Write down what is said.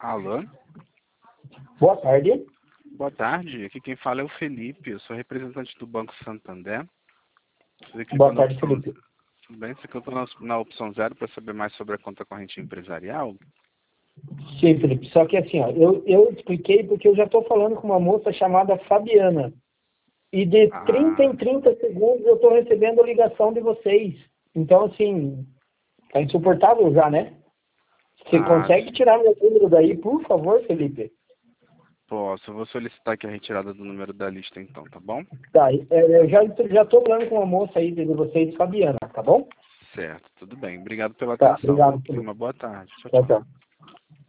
Alô? Boa tarde. Boa tarde. Aqui quem fala é o Felipe. Eu sou representante do Banco Santander. Boa tarde, Felipe. Tudo bem? Você clicou na opção 0 para saber mais sobre a conta corrente empresarial? Sim, Felipe. Só que assim, ó, eu expliquei porque eu já estou falando com uma moça chamada Fabiana. E de 30 em 30 segundos eu estou recebendo a ligação de vocês. Então, assim, tá insuportável já, né? Você consegue tirar meu número daí, por favor, Felipe? Posso. Eu vou solicitar aqui a retirada do número da lista então, tá bom? Tá, eu já estou falando com uma moça aí de vocês, Fabiana, tá bom? Certo, tudo bem. Obrigado pela Tá, atenção. obrigado, Tenha Felipe. uma boa tarde. Tchau, Tchau, tchau. tchau.